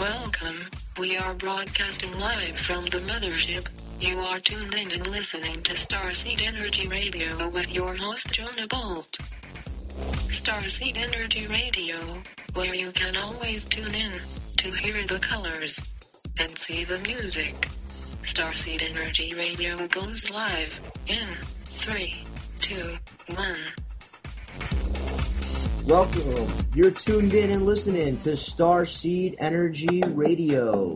Welcome. We are broadcasting live from the mothership. You are tuned in and listening to Starseed Energy Radio with your host Jonah Bolt. Starseed Energy Radio, where you can always tune in to hear the colors and see the music. Starseed Energy Radio goes live in 3, 2, 1. Welcome. You're tuned in and listening to Starseed Energy Radio.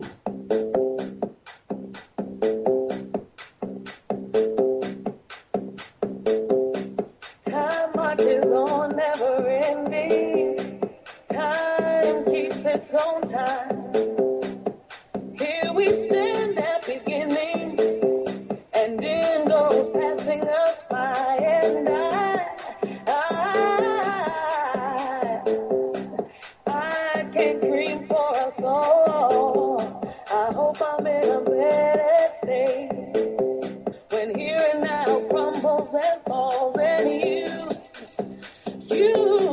Time marches on, never ending. Time keeps its own time. Here we stand at beginning, and end goes passing us by, and I can't dream for us all. I hope I'm in a better state when here and now crumbles and falls, and you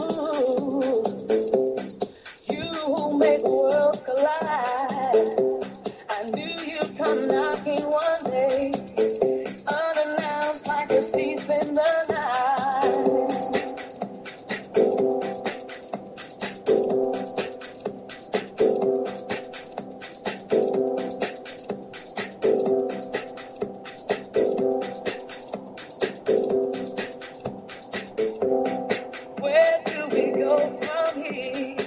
who make worlds collide. I knew you'd come knocking one day, unannounced like a thief in the night. Where do we go from here?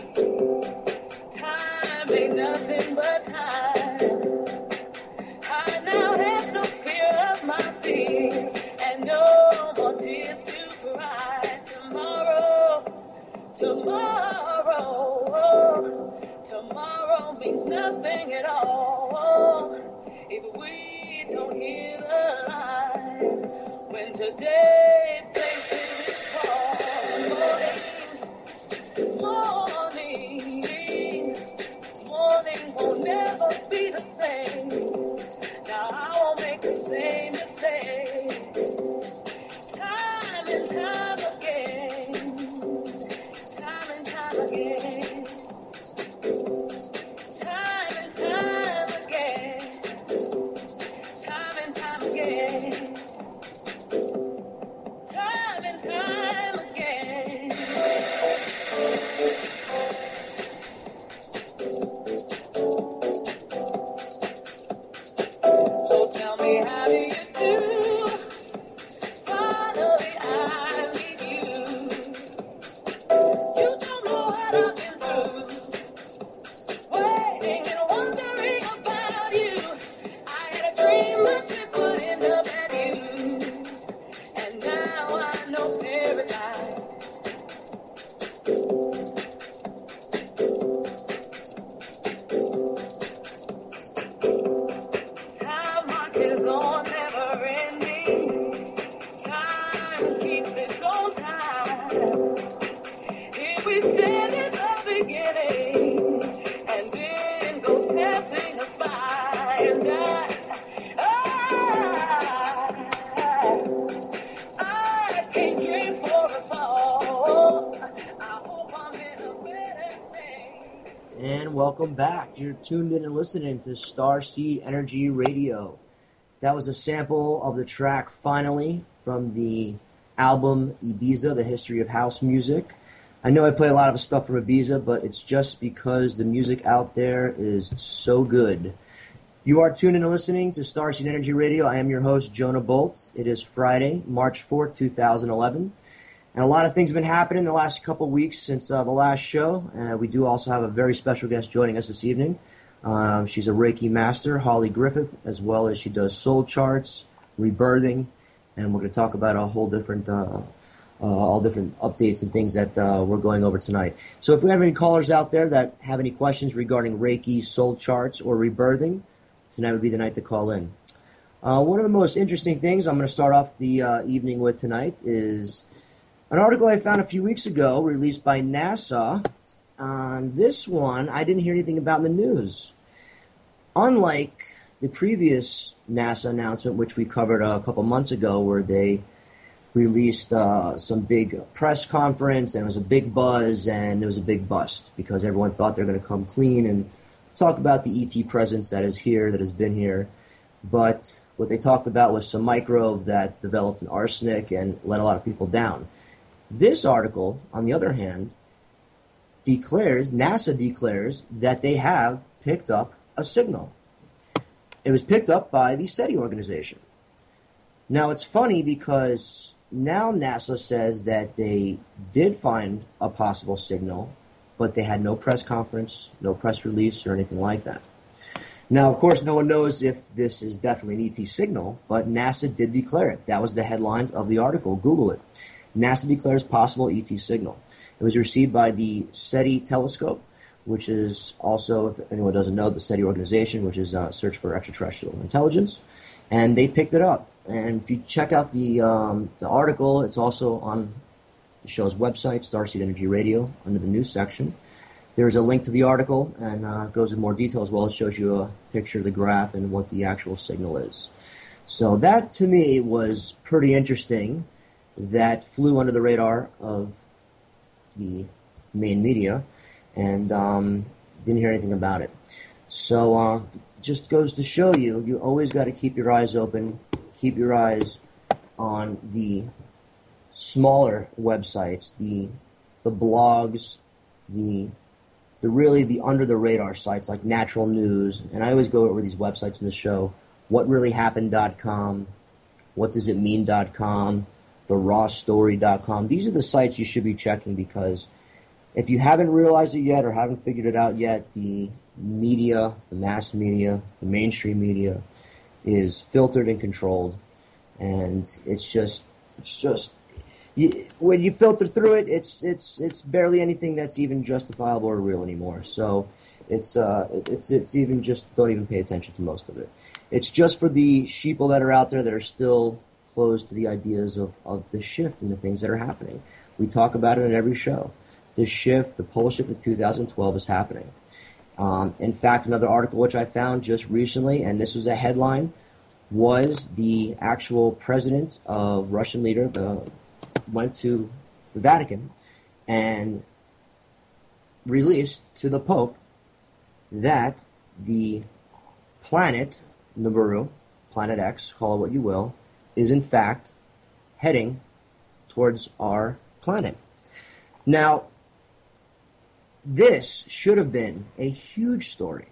Time ain't nothing but time. I now have no fear of my fears, and no more tears to cry. Tomorrow means nothing at all if we don't hear the line. When today places its call, morning won't never be the same. Now I won't make the same mistake. Time and time again. Time and time again. Time and time again. Time and time again. Time and time again. So tell me, how do you do? Finally, I meet you. You don't know what I've been through. Waiting and wondering about you. I had a dream that it would end up at you. And now I know paradise. Time marches on, never ending. Time keeps its own time. Here we stand at the beginning, and then goes passing us by, and I can't dream for us all. I hope I'm in a better state. And welcome back. You're tuned in and listening to Starseed Energy Radio. That was a sample of the track Finally from the album Ibiza, The History of House Music. I know I play a lot of stuff from Ibiza, but it's just because the music out there is so good. You are tuned in and listening to Starseed Energy Radio. I am your host, Jonah Bolt. It is Friday, March 4th, 2011. And a lot of things have been happening the last couple of weeks since the last show. We do also have a very special guest joining us this evening. She's a Reiki master, Holly Griffith, as well as she does soul charts, rebirthing, and we're going to talk about a whole different, all different updates and things that we're going over tonight. So if we have any callers out there that have any questions regarding Reiki, soul charts, or rebirthing, tonight would be the night to call in. One of the most interesting things I'm going to start off the evening with tonight is an article I found a few weeks ago released by NASA. On this one, I didn't hear anything about in the news. Unlike the previous NASA announcement, which we covered a couple months ago, where they released some big press conference, and it was a big buzz, and it was a big bust, because everyone thought they were going to come clean and talk about the ET presence that is here, that has been here, but what they talked about was some microbe that developed in arsenic and let a lot of people down. This article, on the other hand, NASA declares that they have picked up a signal. It was picked up by the SETI organization. Now, it's funny because now NASA says that they did find a possible signal, but they had no press conference, no press release, or anything like that. Now, of course, no one knows if this is definitely an ET signal, but NASA did declare it. That was the headline of the article. Google it. NASA declares possible ET signal. It was received by the SETI telescope, which is also, if anyone doesn't know, the SETI organization, which is Search for Extraterrestrial Intelligence, and they picked it up. And if you check out the article, it's also on the show's website, Starseed Energy Radio, under the news section. There's a link to the article, and goes in more detail as well. It shows you a picture of the graph and what the actual signal is. So that, to me, was pretty interesting. That flew under the radar of the main media, and didn't hear anything about it. So just goes to show you, you always got to keep your eyes open, keep your eyes on the smaller websites, the blogs, the under the radar sites like Natural News, and I always go over these websites in the show. WhatReallyHappened.com, WhatDoesItMean.com, TheRawStory.com. These are the sites you should be checking, because if you haven't realized it yet or haven't figured it out yet, the media, the mass media, the mainstream media is filtered and controlled, and it's just when you filter through it, it's barely anything that's even justifiable or real anymore. So it's even just, don't even pay attention to most of it. It's just for the sheeple that are out there that are still closed to the ideas of the shift and the things that are happening. We talk about it in every show. The shift, the pole shift of 2012 is happening. In fact, another article which I found just recently, and this was a headline, was the actual president of Russian leader went to the Vatican and released to the Pope that the planet Nibiru, Planet X, call it what you will, is in fact heading towards our planet. Now, this should have been a huge story,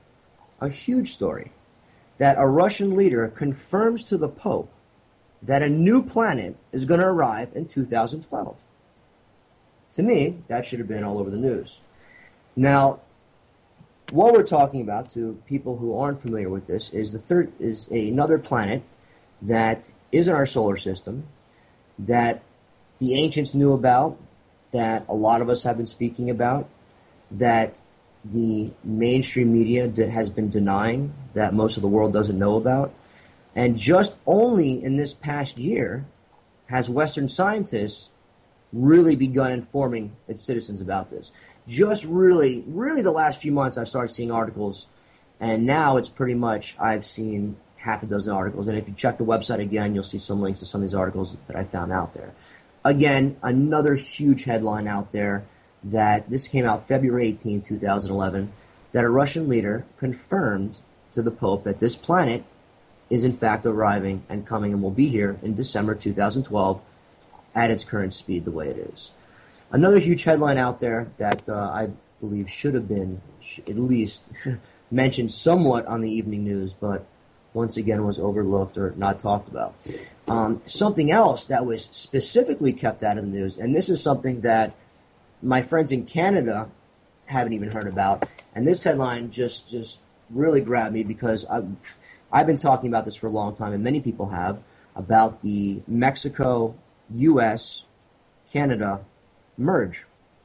that a Russian leader confirms to the Pope that a new planet is going to arrive in 2012. To me, that should have been all over the news. Now, what we're talking about, to people who aren't familiar with this, is another planet that is in our solar system, that the ancients knew about, that a lot of us have been speaking about, that the mainstream media has been denying, that most of the world doesn't know about. And just only in this past year has Western scientists really begun informing its citizens about this. Just really the last few months I've started seeing articles, and now it's pretty much, I've seen half a dozen articles. And if you check the website again, you'll see some links to some of these articles that I found out there. Again, another huge headline out there, that this came out February 18, 2011, that a Russian leader confirmed to the Pope that this planet is in fact arriving and coming and will be here in December 2012 at its current speed, the way it is. Another huge headline out there that I believe should have been at least mentioned somewhat on the evening news, but once again was overlooked or not talked about. Something else that was specifically kept out of the news, and this is something that my friends in Canada haven't even heard about, and this headline just really grabbed me, because I've been talking about this for a long time, and many people have, about the Mexico, U.S., Canada merge.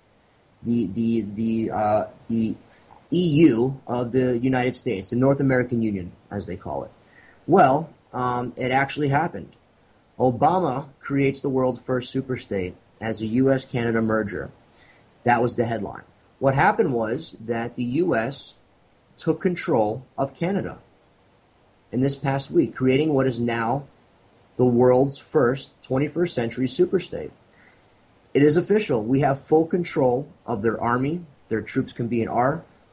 The EU of the United States, the North American Union, as they call it. Well, it actually happened. Obama creates the world's first superstate as a U.S.-Canada merger. That was the headline. What happened was that the U.S. took control of Canada in this past week, creating what is now the world's first 21st century superstate. It is official. We have full control of their army. Their troops can be in our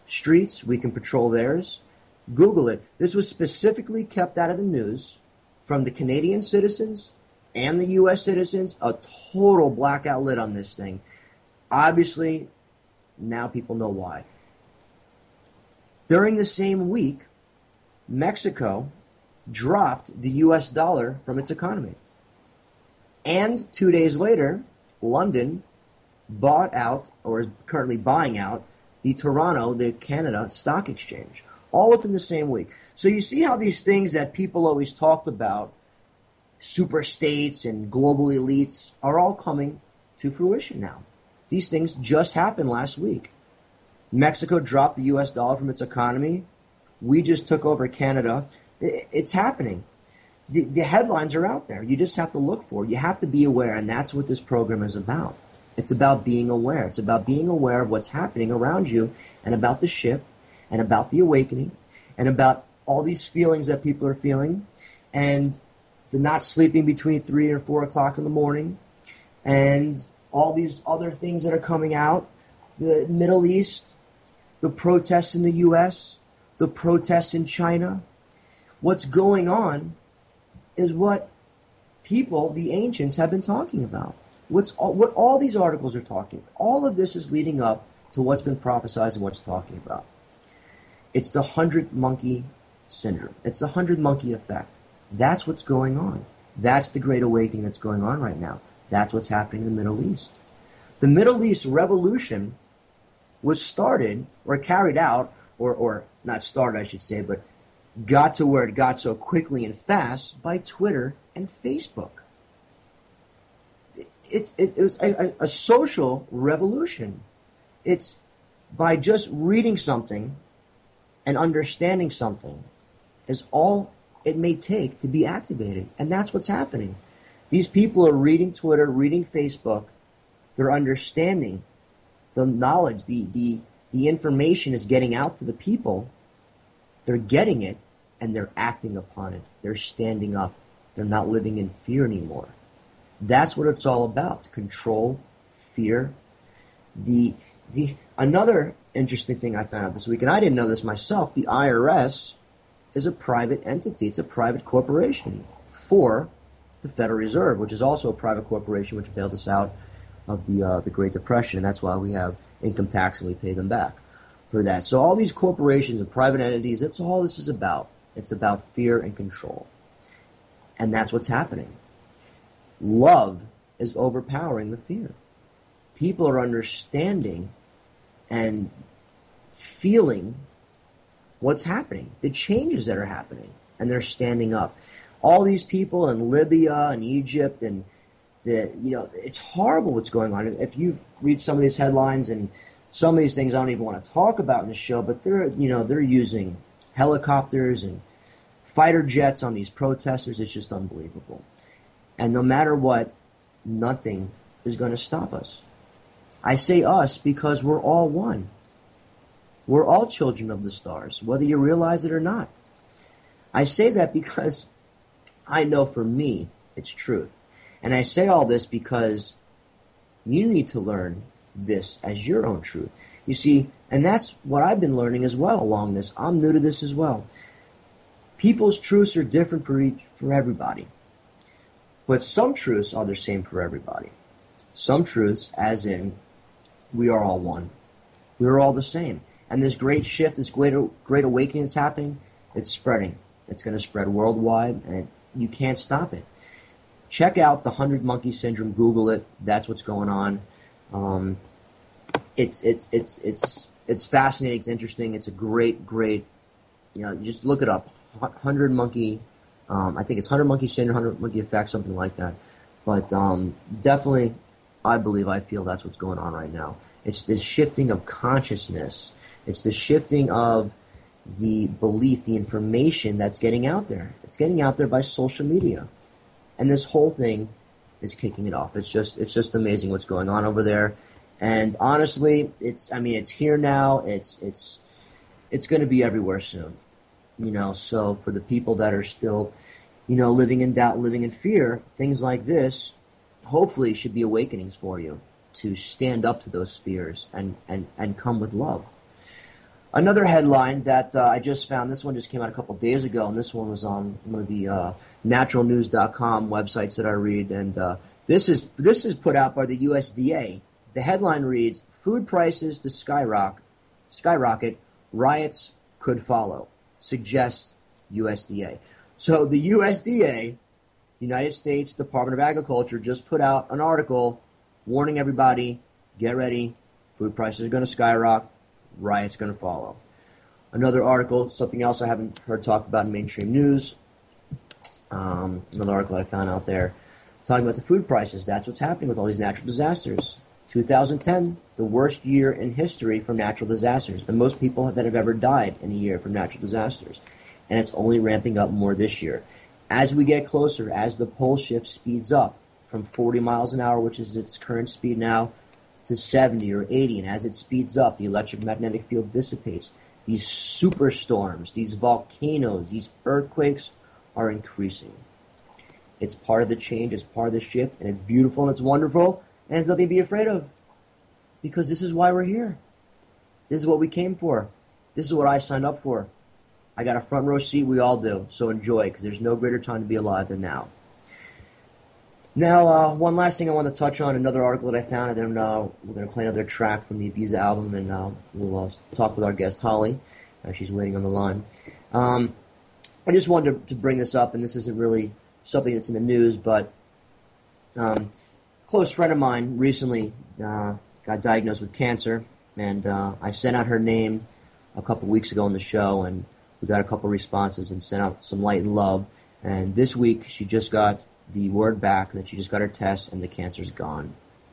streets, we can patrol theirs. Google it. This was specifically kept out of the news from the Canadian citizens and the U.S. citizens. A total blackout lit on this thing. Obviously, now people know why. During the same week, Mexico dropped the U.S. dollar from its economy. And 2 days later, London bought out, or is currently buying out, the Toronto, the Canada Stock Exchange, all within the same week. So you see how these things that people always talked about, super states and global elites, are all coming to fruition now. These things just happened last week. Mexico dropped the U.S. dollar from its economy. We just took over Canada. It's happening. The headlines are out there. You just have to look for it. You have to be aware, and that's what this program is about. It's about being aware. It's about being aware of what's happening around you and about the shift and about the awakening and about all these feelings that people are feeling and the not sleeping between 3 and 4 o'clock in the morning and all these other things that are coming out. The Middle East, the protests in the U.S., the protests in China. What's going on is what people, the ancients, have been talking about. What all these articles are talking about. All of this is leading up to what's been prophesied and what's talking about. It's the 100 monkey syndrome. It's the 100 monkey effect. That's what's going on. That's the great awakening that's going on right now. That's what's happening in the Middle East. The Middle East revolution was started or carried out, or not started, I should say, but got to where it got so quickly and fast by Twitter and Facebook. It was a social revolution. It's by just reading something and understanding something is all it may take to be activated. And that's what's happening. These people are reading Twitter, reading Facebook. They're understanding the knowledge, the information is getting out to the people. They're getting it, and they're acting upon it. They're standing up. They're not living in fear anymore. That's what it's all about. Control, fear. Another interesting thing I found out this week, and I didn't know this myself, the IRS is a private entity. It's a private corporation for the Federal Reserve, which is also a private corporation which bailed us out of the Great Depression. And that's why we have income tax and we pay them back for that. So all these corporations and private entities, that's all this is about. It's about fear and control. And that's what's happening. Love is overpowering the fear. People are understanding and feeling what's happening, the changes that are happening, and they're standing up. All these people in Libya and Egypt, and it's horrible what's going on. If you read some of these headlines and some of these things, I don't even want to talk about in the show, but they're using helicopters and fighter jets on these protesters. It's just unbelievable. And no matter what, nothing is going to stop us. I say us because we're all one. We're all children of the stars, whether you realize it or not. I say that because I know for me it's truth. And I say all this because you need to learn this as your own truth. You see, and that's what I've been learning as well along this. I'm new to this as well. People's truths are different for everybody. But some truths are the same for everybody. Some truths, as in, we are all one. We are all the same. And this great shift, this great awakening that's happening, it's spreading. It's going to spread worldwide, and you can't stop it. Check out the 100 Monkey Syndrome. Google it. That's what's going on. It's fascinating. It's interesting. It's a great. Just look it up. 100 Monkey. I think it's 100 Monkey Syndrome, 100 Monkey Effect, something like that. But definitely, I feel that's what's going on right now. It's this shifting of consciousness. It's the shifting of the belief, the information that's getting out there. It's getting out there by social media. And this whole thing is kicking it off. It's just amazing what's going on over there. And honestly, it's here now. It's going to be everywhere soon. So for the people that are still, living in doubt, living in fear, things like this hopefully should be awakenings for you to stand up to those fears and come with love. Another headline that I just found, this one just came out a couple of days ago, and this one was on one of the naturalnews.com websites that I read, and this is put out by the USDA. The headline reads, "Food prices to skyrocket, riots could follow," suggests USDA. So the USDA, United States Department of Agriculture, just put out an article warning everybody, get ready, food prices are going to skyrocket, riots going to follow. Another article, something else I haven't heard talked about in mainstream news, another article that I found out there, talking about the food prices. That's what's happening with all these natural disasters. 2010, the worst year in history for natural disasters. The most people that have ever died in a year from natural disasters. And it's only ramping up more this year. As we get closer, as the pole shift speeds up from 40 miles an hour, which is its current speed now, to 70 or 80, and as it speeds up, the electromagnetic field dissipates. These superstorms, these volcanoes, these earthquakes are increasing. It's part of the change, it's part of the shift, and it's beautiful and it's wonderful, and there's nothing to be afraid of. Because this is why we're here. This is what we came for. This is what I signed up for. I got a front row seat, we all do, so enjoy, because there's no greater time to be alive than now. Now, one last thing I want to touch on, another article that I found, and then we're going to play another track from the Ibiza album, and we'll talk with our guest, Holly. She's waiting on the line. I just wanted to bring this up, and this isn't really something that's in the news, but a close friend of mine recently got diagnosed with cancer, and I sent out her name a couple weeks ago on the show, and we got a couple responses and sent out some light and love. And this week, she just got the word back that she just got her test and the cancer's gone.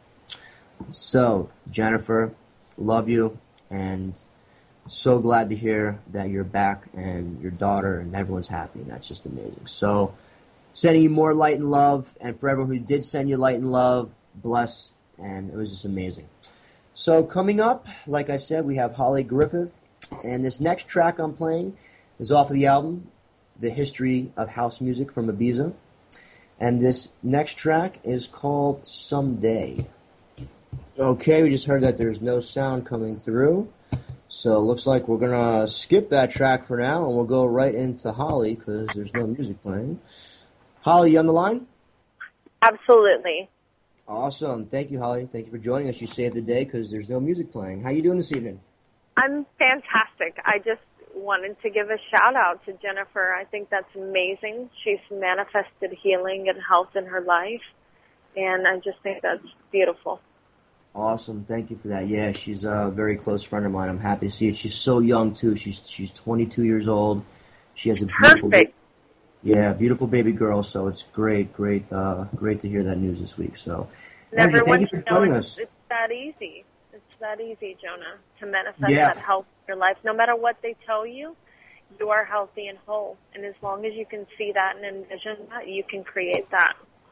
So, Jennifer, love you, and so glad to hear that you're back and your daughter and everyone's happy, and that's just amazing. So, sending you more light and love, and for everyone who did send you light and love, bless, and it was just amazing. So, coming up, like I said, we have Holly Griffith, and this next track I'm playing is off of the album, The History of House Music from Ibiza. And this next track is called Someday. Okay, we just heard that there's no sound coming through. So it looks like we're going to skip that track for now, and we'll go right into Holly because there's no music playing. Holly, you on the line? Absolutely. Awesome. Thank you, Holly. Thank you for joining us. You saved the day because there's no music playing. How you doing this evening? I'm fantastic. I just wanted to give a shout out to Jennifer. I think that's amazing. She's manifested healing and health in her life, and I just think that's beautiful. Awesome. Thank you for that. Yeah, she's a very close friend of mine. I'm happy to see it. She's so young, too. She's 22 years old. She has a beautiful beautiful baby girl, so it's great to hear that news this week. So, Andrew, thank you for joining us. It's that easy. It's that easy, Jonah, to manifest that health in your life. No matter what they tell you, you are healthy and whole. And as long as you can see that and envision that, you can create that.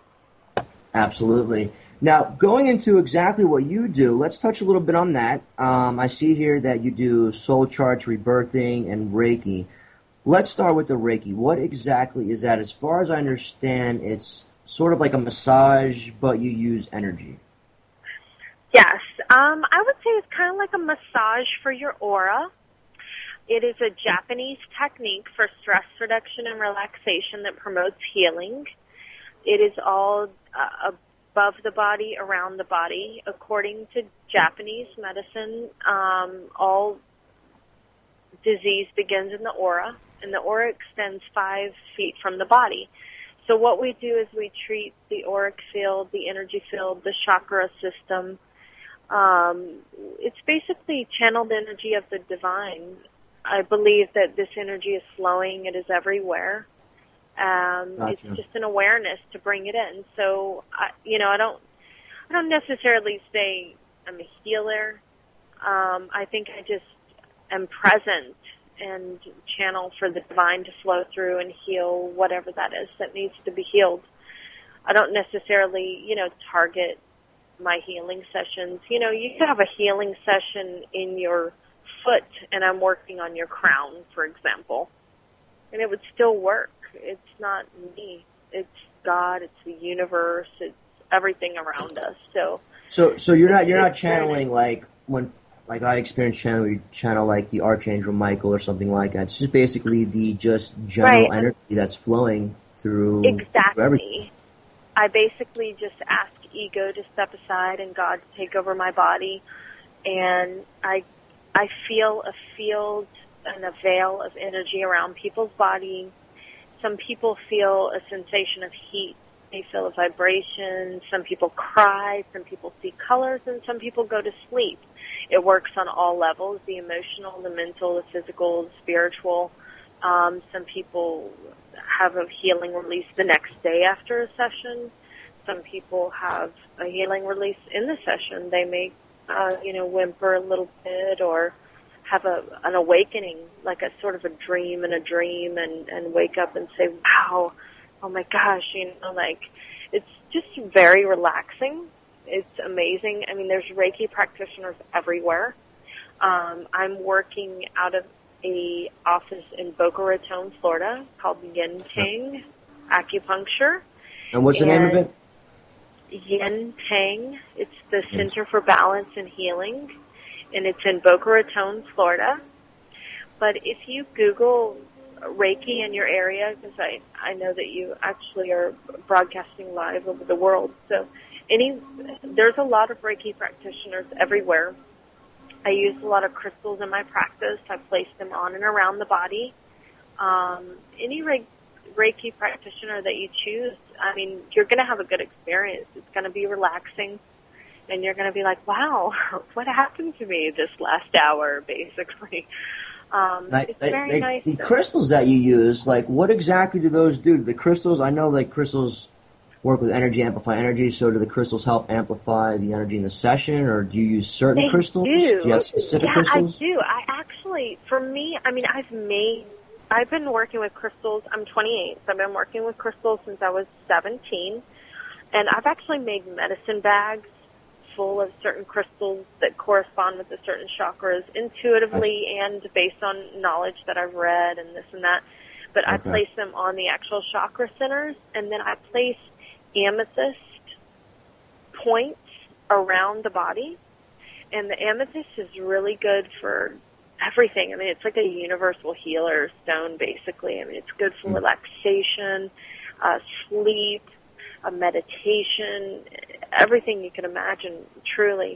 Absolutely. Now, going into exactly what you do, let's touch a little bit on that. I see here that you do soul charts, rebirthing, and Reiki. Let's start with the Reiki. What exactly is that? As far as I understand, it's sort of like a massage, but you use energy. Yes. I would say it's kind of like a massage for your aura. It is a Japanese technique for stress reduction and relaxation that promotes healing. It is all above the body, around the body. According to Japanese medicine, all disease begins in the aura, and the aura extends 5 feet from the body. So what we do is we treat the auric field, the energy field, the chakra system. It's basically channeled energy of the divine. I believe that this energy is flowing. It is everywhere. Gotcha. It's just an awareness to bring it in. So, I don't necessarily say I'm a healer. I think I just am present and channel for the divine to flow through and heal whatever that is that needs to be healed. I don't necessarily, target my healing sessions. You could have a healing session in your foot, and I'm working on your crown, for example, and it would still work. It's not me. It's God. It's the universe. It's everything around us. So you're not channeling like when like I experienced channel like the Archangel Michael or something like that. It's just basically the just general Right. energy that's flowing through everything. Exactly. I basically just ask ego to step aside and God to take over my body, and I feel a field and a veil of energy around people's body. Some people feel a sensation of heat. They feel a vibration. Some people cry. Some people see colors, and some people go to sleep. It works on all levels: the emotional, the mental, the physical, the spiritual. Some people have a healing release the next day after a session. Some people have a healing release in the session. They may, whimper a little bit or have an awakening, like a sort of a dream and wake up and say, wow, oh my gosh, like it's just very relaxing. It's amazing. I mean, there's Reiki practitioners everywhere. I'm working out of a office in Boca Raton, Florida, called Yin Tang Acupuncture. And what's the name of it? Yin Tang. It's the Center for Balance and Healing, and it's in Boca Raton, Florida. But if you Google Reiki in your area, because I know that you actually are broadcasting live over the world, so there's a lot of Reiki practitioners everywhere. I use a lot of crystals in my practice. I place them on and around the body. Any Reiki practitioner that you choose, I mean, you're going to have a good experience. It's going to be relaxing, and you're going to be like, wow, what happened to me this last hour, basically. It's very nice. The crystals that you use, like, what exactly do those do? The crystals, I know like crystals work with energy, amplify energy, so do the crystals help amplify the energy in the session, or do you use certain crystals? Do you have specific crystals? I do. I actually, for me, I mean, I've been working with crystals. I'm 28, so I've been working with crystals since I was 17, and I've actually made medicine bags full of certain crystals that correspond with the certain chakras intuitively and based on knowledge that I've read and this and that. But I place them on the actual chakra centers, and then I place amethyst points around the body. And the amethyst is really good for everything. I mean, it's like a universal healer stone, basically. I mean, it's good for relaxation, sleep, meditation, everything you can imagine, truly.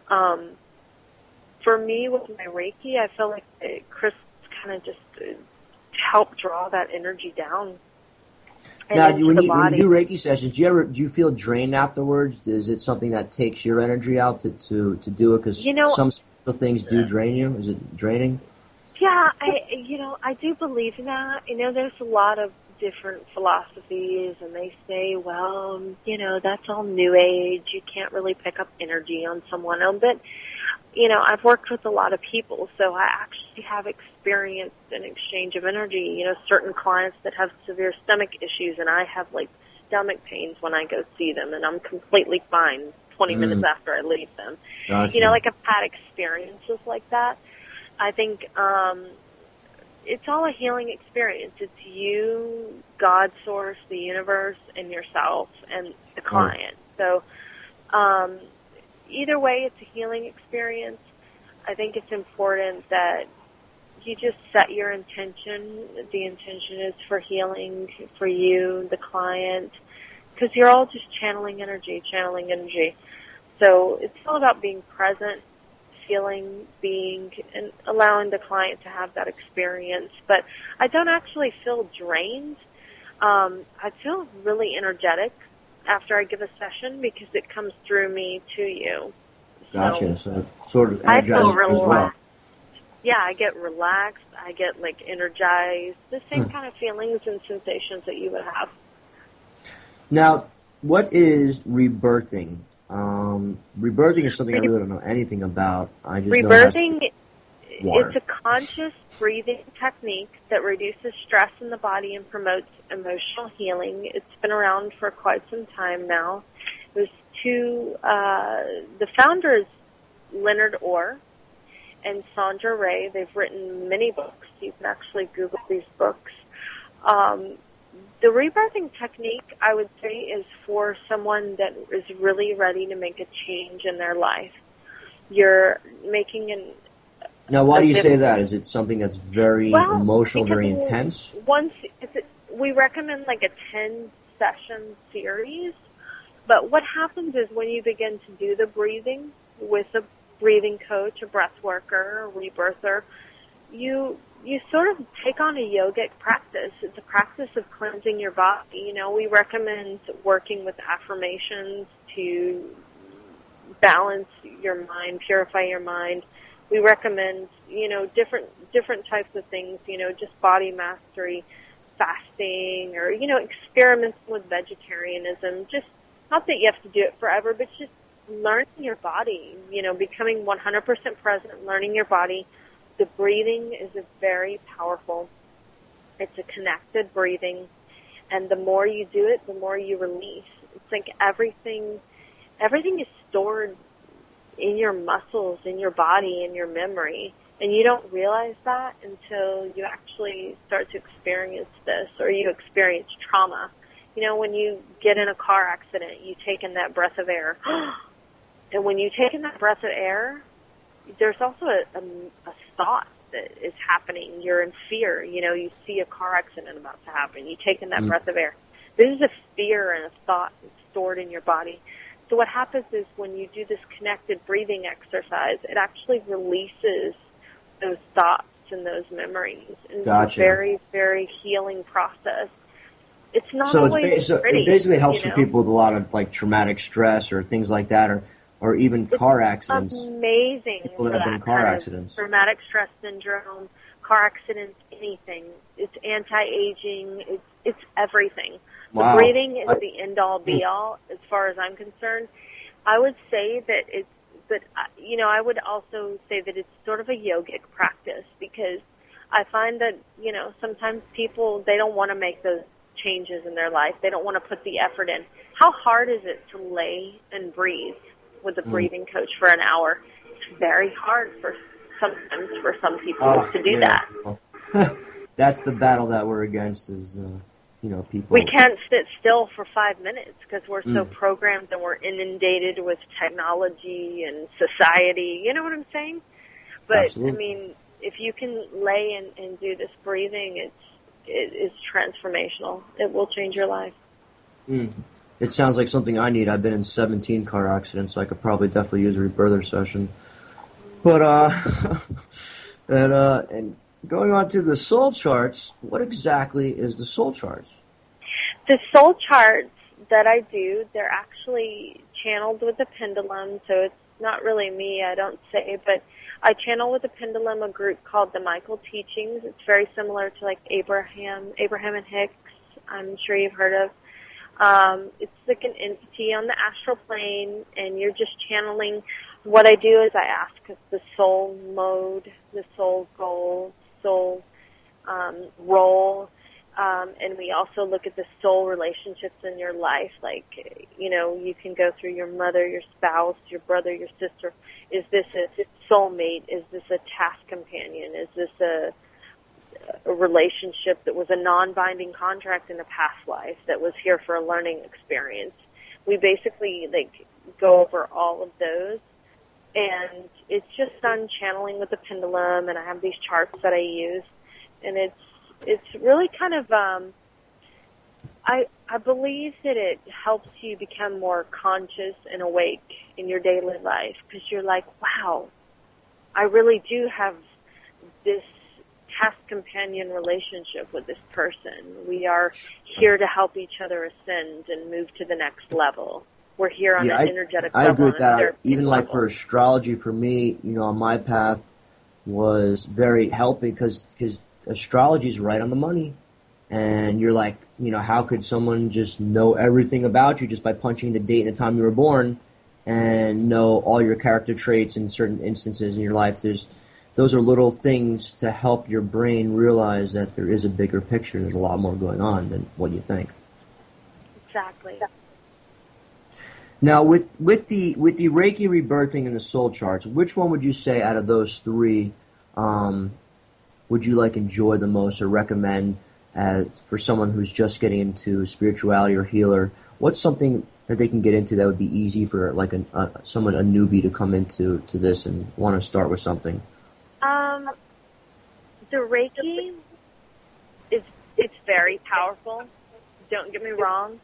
For me, with my Reiki, I feel like crystals kind of just help draw that energy down. Now, when you do Reiki sessions, do you feel drained afterwards? Is it something that takes your energy out to do it? Because some special things do drain you. Is it draining? Yeah, I do believe in that. There's a lot of different philosophies, and they say, well, that's all New Age. You can't really pick up energy on someone else. But, I've worked with a lot of people, so I actually have experienced an exchange of energy. Certain clients that have severe stomach issues, and I have, like, stomach pains when I go see them, and I'm completely fine 20 minutes after I leave them. Gotcha. Like I've had experiences like that. I think it's all a healing experience. It's you, God, Source, the universe, and yourself, and the client. So either way, it's a healing experience. I think it's important that you just set your intention. The intention is for healing, for you, the client, because you're all just channeling energy. So it's all about being present, feeling, being, and allowing the client to have that experience. But I don't actually feel drained. I feel really energetic after I give a session because it comes through me to you. Gotcha. So sort of I feel energizing as well. relaxed. Yeah, I get relaxed. I get, like, energized. The same kind of feelings and sensations that you would have. Now, what is rebirthing? Rebirthing is something I really don't know anything about. I just Rebirthing is a conscious breathing technique that reduces stress in the body and promotes emotional healing. It's been around for quite some time now. There's the founder is Leonard Orr and Sandra Ray. They've written many books. You can actually Google these books. The rebirthing technique, I would say, is for someone that is really ready to make a change in their life. You're making Now, why do you say difference. that? Is it something that's very Well, emotional, because very intense? we recommend like a 10-session series, but what happens is when you begin to do the breathing with a breathing coach, a breath worker, a rebirther, you sort of take on a yogic practice. It's a practice of cleansing your body. You know, we recommend working with affirmations to balance your mind, purify your mind. We recommend, you know, different types of things, you know, just body mastery, fasting, or, you know, experiments with vegetarianism. Just, not that you have to do it forever, but just learning your body, you know, becoming 100% present, learning your body. The breathing is a very powerful, it's a connected breathing, and the more you do it, the more you release. It's like everything is stored in your muscles, in your body, in your memory, and you don't realize that until you actually start to experience this, or you experience trauma. You know, when you get in a car accident, you take in that breath of air, and when you take in that breath of air, there's also a thought that is happening. You're in fear. You know, you see a car accident about to happen. You take in that breath of air. This is a fear and a thought that's stored in your body. So what happens is when you do this connected breathing exercise, it actually releases those thoughts and those memories. And Gotcha. It's a very, very healing process. It's not So always pretty. it basically helps you know? for people with a lot of like traumatic stress or things like that, or even car accidents. Amazing. People that for have been in that car kind of accidents. Traumatic stress syndrome, car accidents, anything. It's anti-aging. It's everything. Wow. The breathing is the end-all, be-all as far as I'm concerned. I would say that you know, I would also say that it's sort of a yogic practice, because I find that, you know, sometimes people, they don't want to make those changes in their life. They don't want to put the effort in. How hard is it to lay and breathe with a breathing coach for an hour? It's very hard for some people to do that. Well, that's the battle that we're against is, you know, people. We can't sit still for 5 minutes because we're so programmed and we're inundated with technology and society. You know what I'm saying? But, Absolutely. I mean, if you can lay and do this breathing, it's transformational. It will change your life. It sounds like something I need. I've been in 17 car accidents, so I could probably definitely use a rebirther session. But, and going on to the soul charts, what exactly is the soul charts? The soul charts that I do, they're actually channeled with the pendulum, so it's not really me, I don't say, but I channel with the pendulum a group called the Michael Teachings. It's very similar to like Abraham and Hicks, I'm sure you've heard of. It's like an entity on the astral plane, and you're just channeling. What I do is I ask the soul mode, the soul goal, soul role, and we also look at the soul relationships in your life. Like, you know, you can go through your mother, your spouse, your brother, your sister. Is this a soulmate? Is this a task companion? Is this a relationship that was a non-binding contract in a past life that was here for a learning experience? We basically like go over all of those, and it's just done channeling with the pendulum, and I have these charts that I use, and it's really kind of I believe that it helps you become more conscious and awake in your daily life, because you're like, wow, I really do have this task companion relationship with this person. We are here to help each other ascend and move to the next level. We're here on an energetic level. I agree with that. Even like level. for astrology, for me, you know, on my path was very helping because astrology is right on the money. And you're like, you know, how could someone just know everything about you just by punching the date and the time you were born and know all your character traits in certain instances in your life? Those are little things to help your brain realize that there is a bigger picture. There's a lot more going on than what you think. Exactly. Now, with the Reiki rebirthing and the soul charts, which one would you say out of those three would you like enjoy the most or recommend for someone who's just getting into spirituality or healer? What's something that they can get into that would be easy for like a newbie to come into this and want to start with something? The Reiki it's very powerful. Don't get me wrong.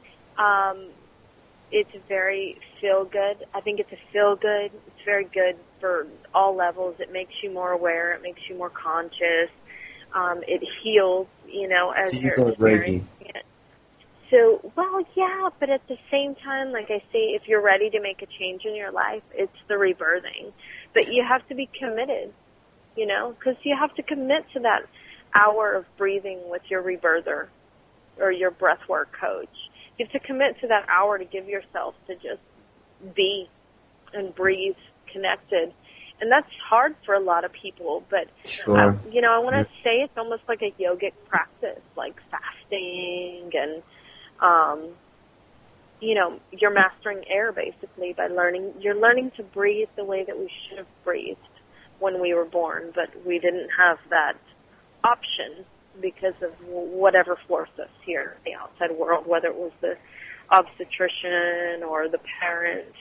It's very feel-good. I think it's a feel-good. It's very good for all levels. It makes you more aware. It makes you more conscious. It heals, as So you're you go with Reiki. experiencing it. So, well, yeah, but at the same time, like I say, if you're ready to make a change in your life, it's the rebirthing. But you have to be committed, because you have to commit to that hour of breathing with your rebirther or your breathwork coach. You have to commit to that hour to give yourself to just be and breathe connected. And that's hard for a lot of people, but, Sure. I want to say it's almost like a yogic practice, like fasting and, you're mastering air basically by you're learning to breathe the way that we should have breathed when we were born, but we didn't have that option because of whatever forced us here in the outside world, whether it was the obstetrician or the parent.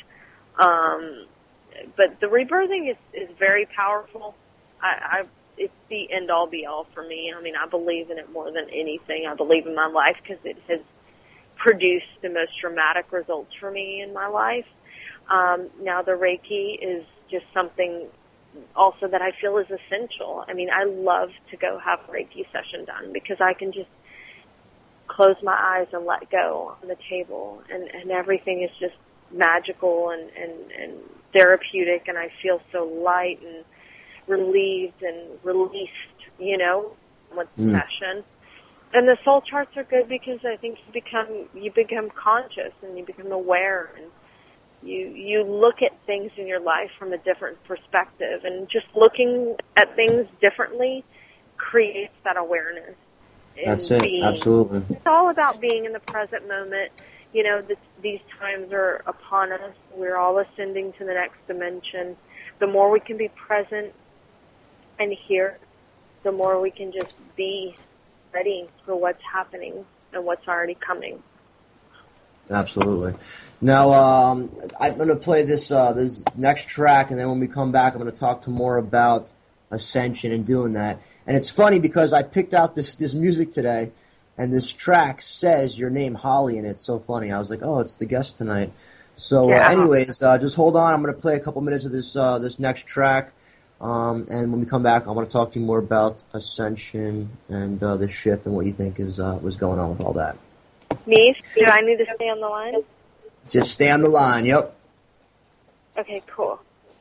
But the rebirthing is very powerful. It's the end-all, be-all for me. I mean, I believe in it more than anything. I believe in my life because it has produced the most dramatic results for me in my life. Now the Reiki is just something also that I feel is essential. I mean, I love to go have a Reiki session done because I can just close my eyes and let go on the table, and everything is just magical and therapeutic, and I feel so light and relieved and released, with the session. And the soul charts are good because I think you become conscious and you become aware, and you look at things in your life from a different perspective, and just looking at things differently creates that awareness. That's it. Absolutely. It's all about being in the present moment. These times are upon us. We're all ascending to the next dimension. The more we can be present and here, the more we can just be ready for what's happening and what's already coming. Absolutely. Now, I'm going to play this next track, and then when we come back, I'm going to talk to more about Ascension and doing that. And it's funny because I picked out this music today, and this track says your name, Holly, and it's so funny. I was like, oh, it's the guest tonight. So, anyways, just hold on. I'm going to play a couple minutes of this next track, and when we come back, I want to talk to you more about Ascension and the shift and what you think was going on with all that. Me? Do I need to stay on the line? Just stay on the line, yep. Okay, cool.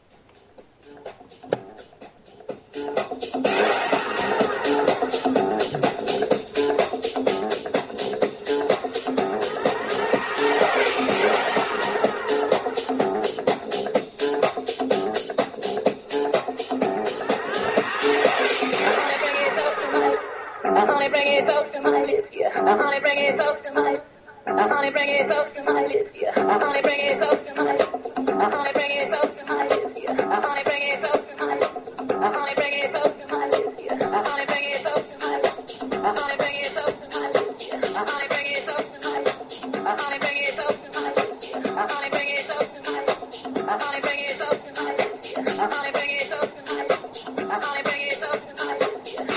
Honey, bring it close to my lips, yeah. Honey, bring it close to my. Honey, bring it close to my lips, yeah. Honey, bring it close to my. Honey, bring it close to my lips, yeah. Honey, bring it close to my. Honey, bring it close to my lips, yeah. Honey, bring it close to my. Honey, bring it close to my lips, yeah. Honey, bring it close to my. Honey, bring it close to my lips, yeah. Honey, bring it close to my. Honey, bring it close to my lips, yeah. Honey, bring it close to my. Honey, bring it close to my lips, yeah.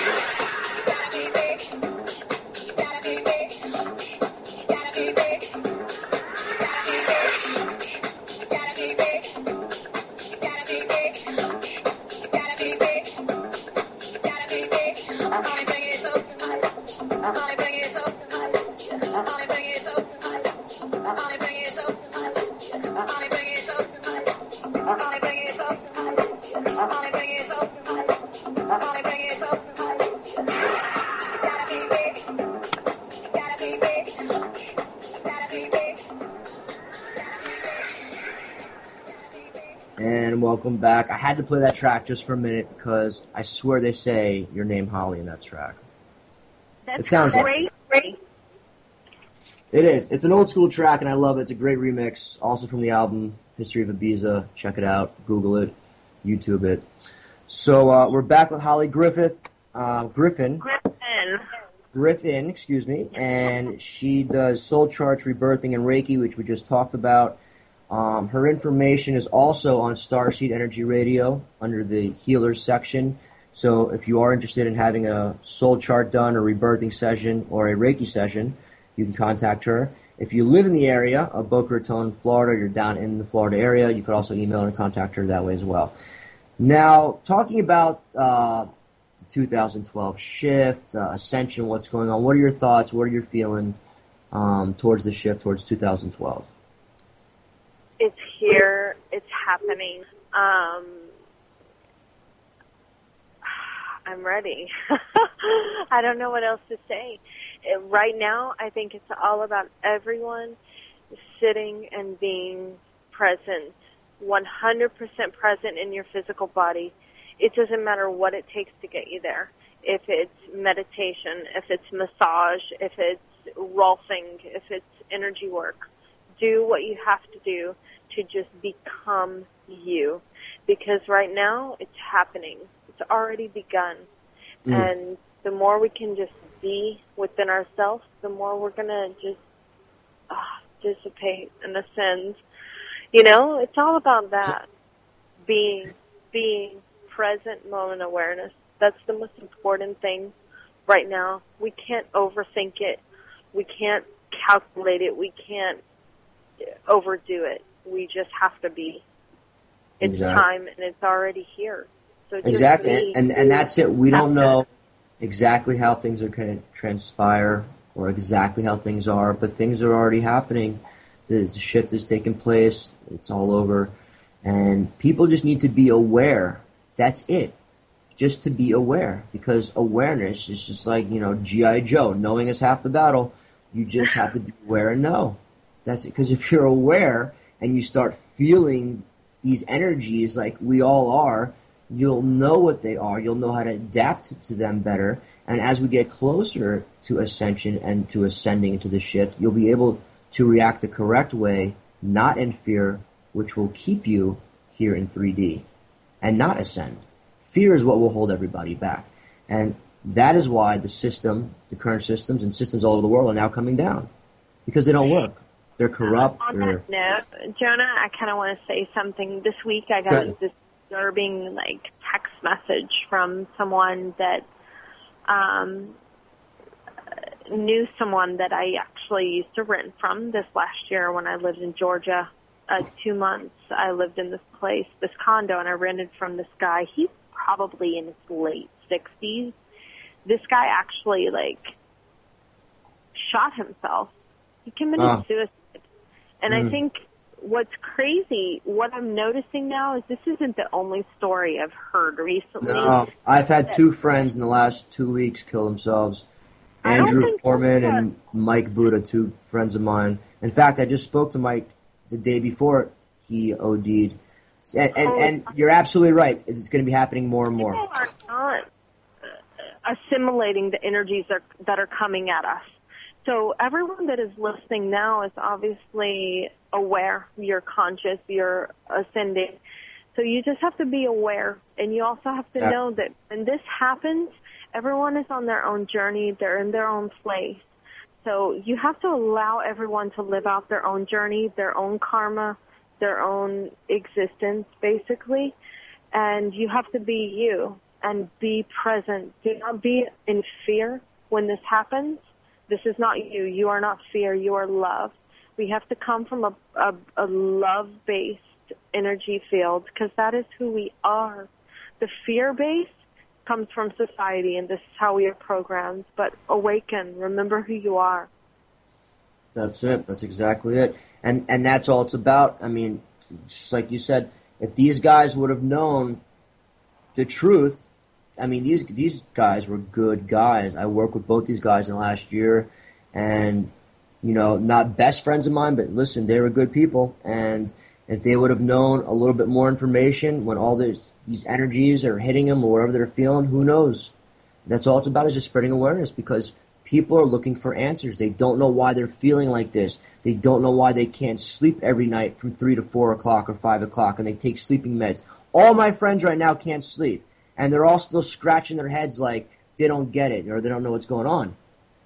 And welcome back. I had to play that track just for a minute because I swear they say your name, Holly, in that track. That's It sounds great. It is. It's an old school track, and I love it. It's a great remix, also from the album History of Ibiza. Check it out. Google it. YouTube it. So we're back with Holly Griffin. Griffin, excuse me, and she does soul charts, rebirthing, and Reiki, which we just talked about. Her information is also on Starseed Energy Radio under the Healers section. So if you are interested in having a soul chart done, a rebirthing session, or a Reiki session, you can contact her. If you live in the area of Boca Raton, Florida, you're down in the Florida area, you could also email and contact her that way as well. Now, talking about the 2012 shift, Ascension, what's going on, what are your thoughts, what are you feeling towards the shift, towards 2012? It's here. It's happening. I'm ready. I don't know what else to say. Right now, I think it's all about everyone sitting and being present, 100% present in your physical body. It doesn't matter what it takes to get you there. If it's meditation, if it's massage, if it's rolfing, if it's energy work, do what you have to do to just become you. Because right now, it's happening. It's already begun. And the more we can just be within ourselves, the more we're going to just dissipate and ascend. You know, it's all about that. Being present moment awareness. That's the most important thing right now. We can't overthink it. We can't calculate it. We can't overdo it. We just have to be. It's time, and it's already here. So exactly, and that's it. We don't know exactly how things are going to transpire or exactly how things are, but things are already happening. The shift is taking place. It's all over. And people just need to be aware. That's it. Just to be aware. Because awareness is just like, G.I. Joe. Knowing is half the battle. You just have to be aware and know. That's it. Because if you're aware and you start feeling these energies like we all are, you'll know what they are. You'll know how to adapt to them better. And as we get closer to ascension and to ascending into the shift, you'll be able to react the correct way, not in fear, which will keep you here in 3D and not ascend. Fear is what will hold everybody back. And that is why the current systems and systems all over the world are now coming down because they don't work. They're corrupt. On that note, Jonah, I kind of want to say something. This week I got this disturbing text message from someone that knew someone that I actually used to rent from this last year when I lived in Georgia. 2 months I lived in this place, this condo, and I rented from this guy. He's probably in his late 60s. This guy actually shot himself. He committed suicide. And I think what's crazy, what I'm noticing now is this isn't the only story I've heard recently. No, I've had two friends in the last 2 weeks kill themselves. Andrew Foreman and Mike Buddha, two friends of mine. In fact, I just spoke to Mike the day before he OD'd. And you're absolutely right. It's going to be happening more and more. People are not assimilating the energies that are coming at us. So everyone that is listening now is obviously aware. You're conscious. You're ascending. So you just have to be aware. And you also have to know that when this happens, everyone is on their own journey. They're in their own place. So you have to allow everyone to live out their own journey, their own karma, their own existence, basically. And you have to be you and be present. Do not be in fear when this happens. This is not you. You are not fear. You are love. We have to come from a love-based energy field because that is who we are. The fear-based comes from society, and this is how we are programmed. But awaken. Remember who you are. That's it. That's exactly it. And that's all it's about. I mean, just like you said, if these guys would have known the truth, I mean, these guys were good guys. I worked with both these guys in the last year, and, not best friends of mine, but listen, they were good people. And if they would have known a little bit more information when all these energies are hitting them or whatever they're feeling, who knows? That's all it's about, is just spreading awareness, because people are looking for answers. They don't know why they're feeling like this. They don't know why they can't sleep every night from 3 to 4 o'clock or 5 o'clock, and they take sleeping meds. All my friends right now can't sleep, and they're all still scratching their heads like they don't get it or they don't know what's going on.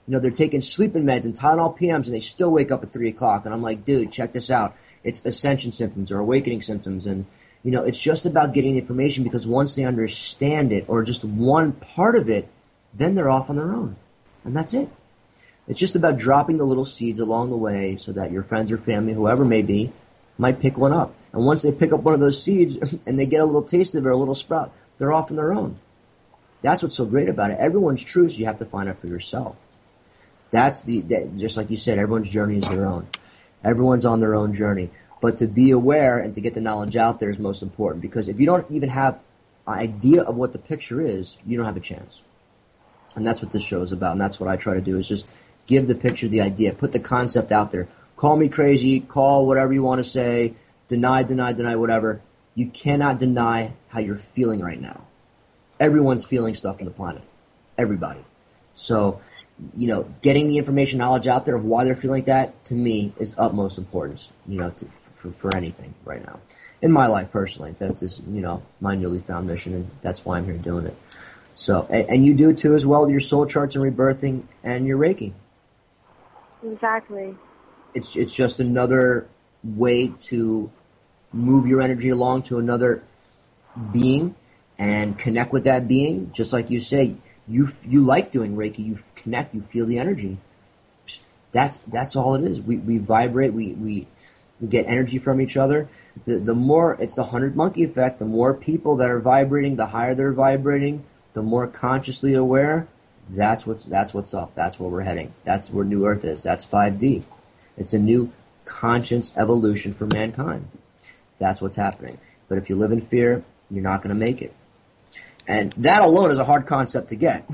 they're taking sleeping meds and Tylenol PMs, and they still wake up at 3 o'clock. And I'm like, dude, check this out. It's ascension symptoms or awakening symptoms. And, it's just about getting the information, because once they understand it, or just one part of it, then they're off on their own. And that's it. It's just about dropping the little seeds along the way so that your friends or family, whoever may be, might pick one up. And once they pick up one of those seeds and they get a little taste of it, or a little sprout, they're off on their own. That's what's so great about it. Everyone's true, so you have to find out for yourself. Just like you said, everyone's journey is their own. Everyone's on their own journey. But to be aware and to get the knowledge out there is most important, because if you don't even have an idea of what the picture is, you don't have a chance. And that's what this show is about, and that's what I try to do, is just give the picture, the idea, put the concept out there. Call me crazy, call whatever you want to say, deny, whatever. You cannot deny how you're feeling right now. Everyone's feeling stuff on the planet. Everybody. So, getting the information, knowledge out there of why they're feeling like that, to me, is utmost importance, for anything right now. In my life, personally, that is, my newly found mission, and that's why I'm here doing it. So, and you do it too as well with your soul charts and rebirthing and your Reiki. Exactly. It's just another way to move your energy along to another being and connect with that being. Just like you say, you like doing Reiki, you connect, you feel the energy. That's all it is. We vibrate, we get energy from each other. The more, it's the 100 monkey effect. The more people that are vibrating, the higher they're vibrating, the more consciously aware. That's what's up. That's where we're heading. That's where New Earth is. That's 5D. It's a new conscience evolution for mankind. That's what's happening. But if you live in fear, you're not going to make it. And that alone is a hard concept to get.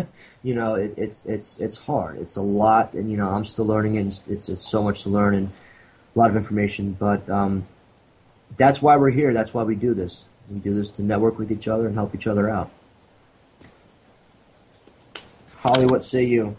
It's hard. It's a lot, and I'm still learning it. It's so much to learn and a lot of information. But that's why we're here. That's why we do this. We do this to network with each other and help each other out. Holly, what say you?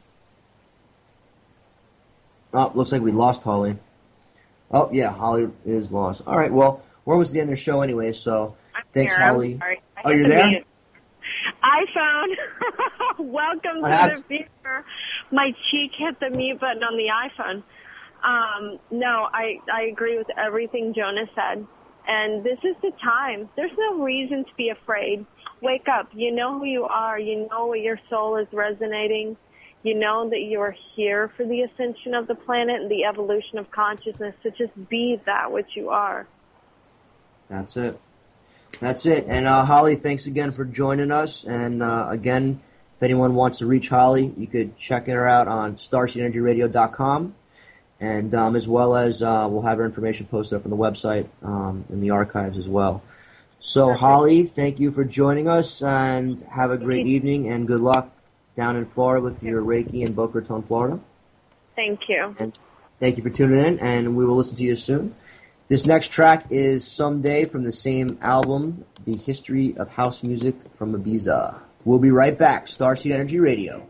Oh, looks like we lost Holly. Oh, yeah, Holly is lost. All right, well, we're almost at the end of the show anyway, so thanks, here. Holly. I'm sorry. Oh, you're there? iPhone. Welcome to the future. My cheek hit the mute button on the iPhone. No, I agree with everything Jonah said. And this is the time. There's no reason to be afraid. Wake up. You know who you are. You know what your soul is resonating. You know that you are here for the ascension of the planet and the evolution of consciousness. So just be that which you are. That's it. That's it. And Holly, thanks again for joining us. And again, if anyone wants to reach Holly, you could check her out on starseedenergyradio.com. And as well as we'll have her information posted up on the website in the archives as well. So, perfect. Holly, thank you for joining us, and have a great evening, and good luck down in Florida with your Reiki in Boca Raton, Florida. Thank you. And thank you for tuning in, and we will listen to you soon. This next track is Someday from the same album, The History of House Music from Ibiza. We'll be right back. Starseed Energy Radio.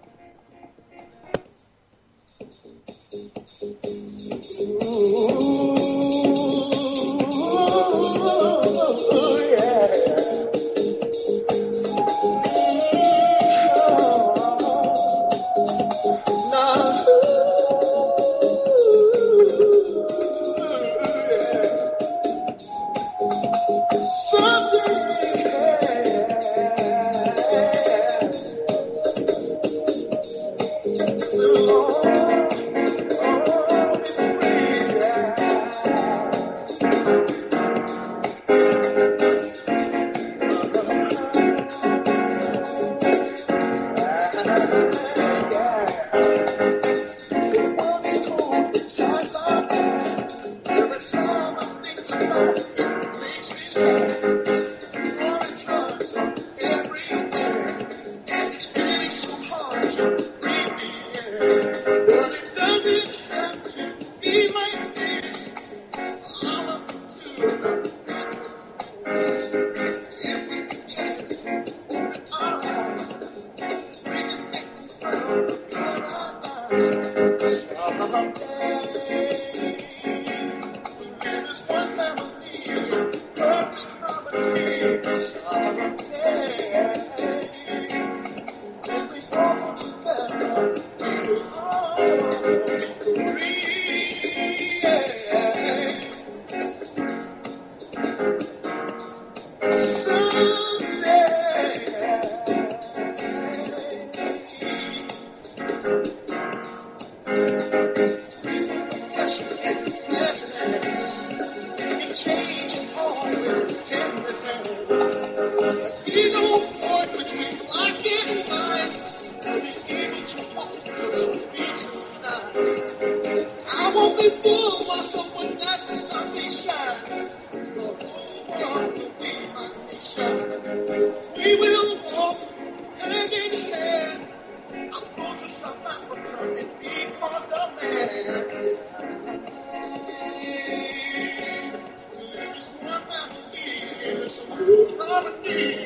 do while someone else is not be shine. The whole world will be my nation. We will walk hand in hand. I'll go to South Africa and be called the man. There is one family, there is a good harmony.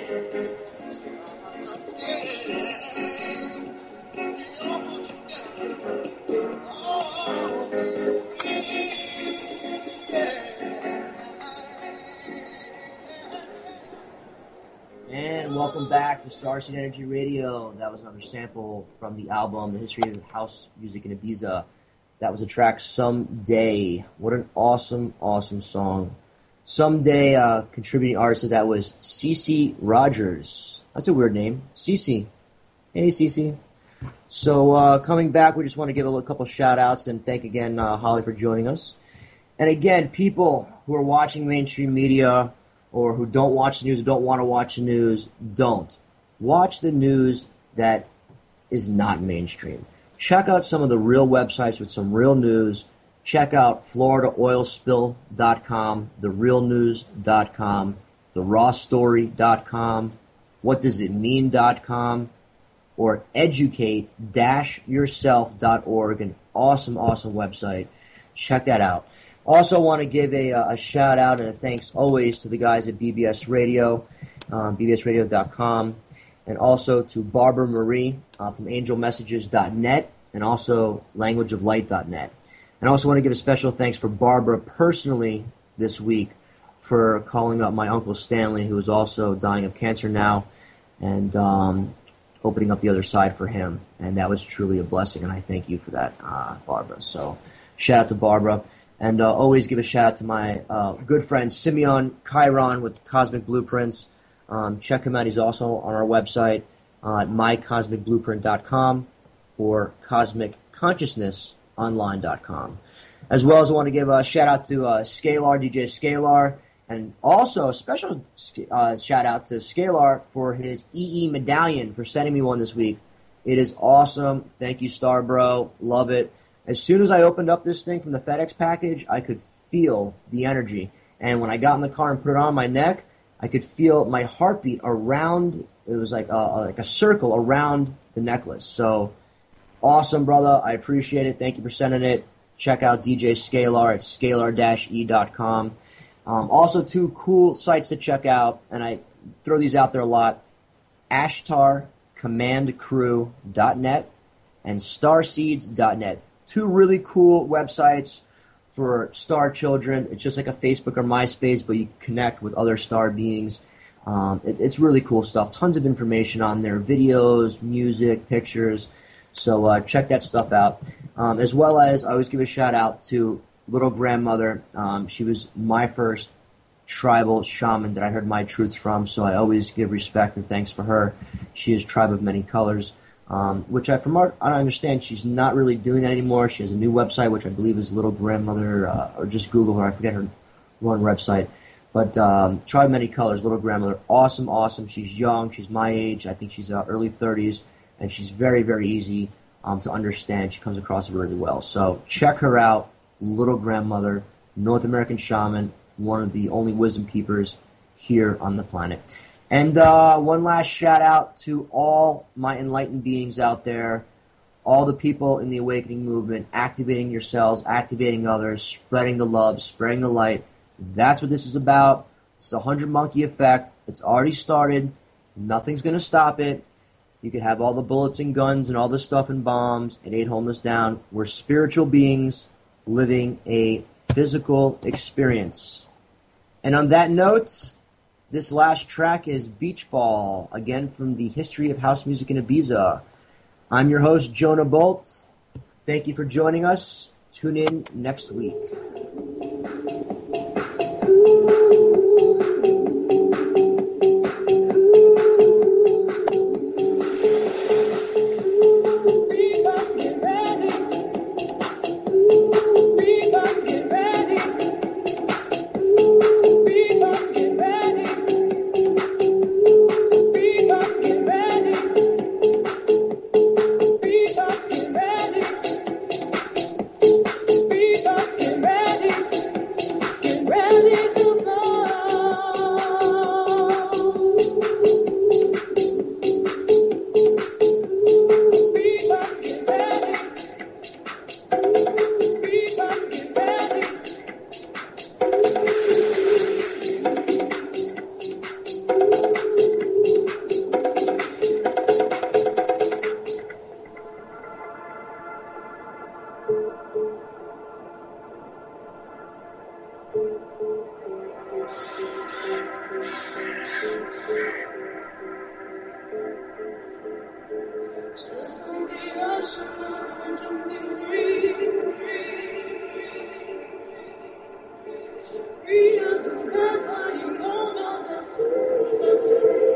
And welcome back to Starseed Energy Radio. That was another sample from the album, The History of House Music in Ibiza. That was a track, Someday. What an awesome, awesome song. Someday, contributing artist to that was CeCe Rogers. That's a weird name. CeCe. Hey, CeCe. So coming back, we just want to give a couple shout-outs and thank again Holly for joining us. And again, people who are watching mainstream media or who don't watch the news or don't want to watch the news, don't. Watch the news that is not mainstream. Check out some of the real websites with some real news. Check out FloridaOilSpill.com, TheRealNews.com, TheRawStory.com, WhatDoesItMean.com, or Educate-Yourself.org, an awesome, awesome website. Check that out. Also want to give a shout-out and a thanks always to the guys at BBS Radio, bbsradio.com, and also to Barbara Marie from angelmessages.net and also languageoflight.net. And I also want to give a special thanks for Barbara personally this week for calling up my Uncle Stanley, who is also dying of cancer now, and opening up the other side for him. And that was truly a blessing, and I thank you for that, Barbara. So shout out to Barbara. And always give a shout out to my good friend Simeon Chiron with Cosmic Blueprints. Check him out. He's also on our website at mycosmicblueprint.com or cosmicconsciousnessonline.com. As well as I want to give a shout out to Scalar, DJ Scalar, and also a special shout out to Scalar for his EE medallion, for sending me one this week. It is awesome. Thank you, Star Bro. Love it. As soon as I opened up this thing from the FedEx package, I could feel the energy. And when I got in the car and put it on my neck, I could feel my heartbeat around. It was like a circle around the necklace. So awesome, brother. I appreciate it. Thank you for sending it. Check out DJ Scalar at scalar-e.com. Also, two cool sites to check out, and I throw these out there a lot, ashtarcommandcrew.net and starseeds.net. Two really cool websites for star children. It's just like a Facebook or MySpace, but you connect with other star beings. It's really cool stuff. Tons of information on there, videos, music, pictures. So check that stuff out. As well as I always give a shout out to Little Grandmother. She was my first tribal shaman that I heard my truths from, so I always give respect and thanks for her. She is Tribe of Many Colors. Which I understand she's not really doing that anymore. She has a new website, which I believe is Little Grandmother, or just Google her. I forget her one website. But Tribe Many Colors, Little Grandmother, awesome, awesome. She's young. She's my age. I think she's early 30s, and she's very, very easy to understand. She comes across really well. So check her out, Little Grandmother, North American shaman, one of the only wisdom keepers here on the planet. And one last shout out to all my enlightened beings out there, all the people in the awakening movement, activating yourselves, activating others, spreading the love, spreading the light. That's what this is about. It's the 100 Monkey Effect. It's already started. Nothing's going to stop it. You can have all the bullets and guns and all the stuff and bombs. It ain't holding us down. We're spiritual beings living a physical experience. And on that note, this last track is Beach Ball, again from the History of House Music in Ibiza. I'm your host, Jonah Bolt. Thank you for joining us. Tune in next week. Get Just like the ocean, I want to be free. Free as a bird flying over the sea.